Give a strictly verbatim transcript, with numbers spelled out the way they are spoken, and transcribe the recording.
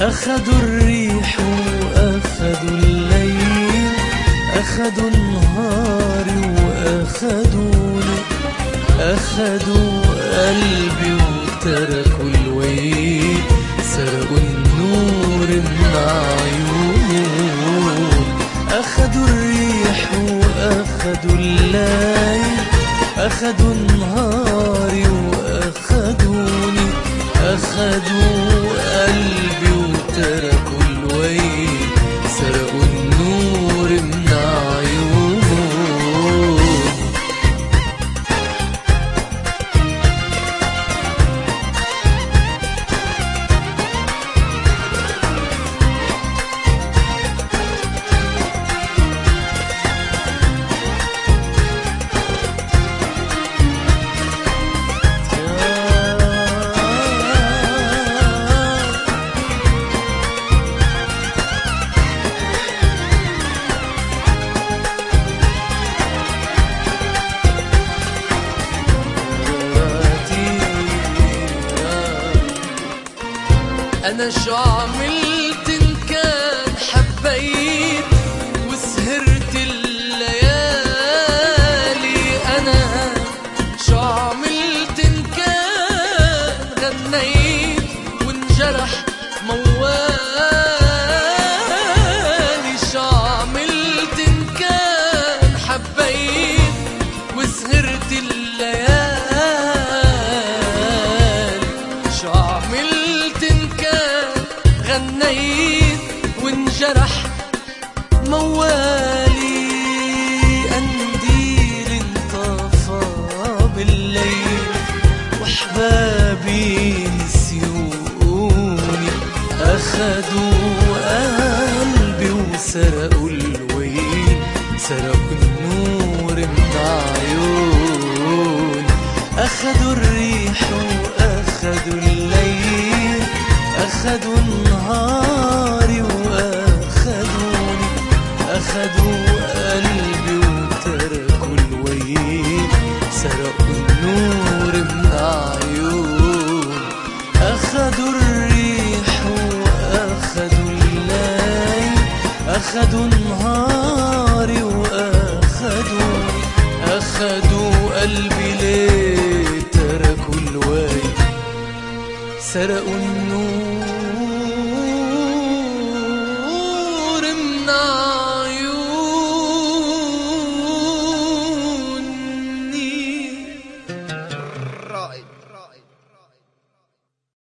أخدوا الريح وأخدوا الليل، أخدوا نهاري وأخدوني، أخدوا قلبي وتركوا الويل، سرقوا النور من عيون. أخدوا الريح وأخدوا الليل، أخدوا نهاري وأخدوني، أخدوا قلبي وتركوا الويل، سرقوا النور من عيون. أنا شو عملت إن كان حبيت وسهرت الليالي؟ أنا شو عملت إن كان غنيت وانجرح موالي؟ شو عملت إن كان حبيت وسهرت الليالي؟ شو عملت إن غنيت وانجرح موالي؟ قنديل انطفى بالليل وحبابي نسيوني، أخدوا قلبي وسرقوا الويل، سرقوا النور من عيون. أخدوا الريح وأخدوا الليل، أخدوا نهاري وأخدوني، أخدوا قلبي وتركوا الويل، سرقوا النور من عيون. أخدوا الريح وأخدوا الليل، أخدوا نهاري وأخدوني، أخدوا قلبي ليه تركوا الويل، سرقوا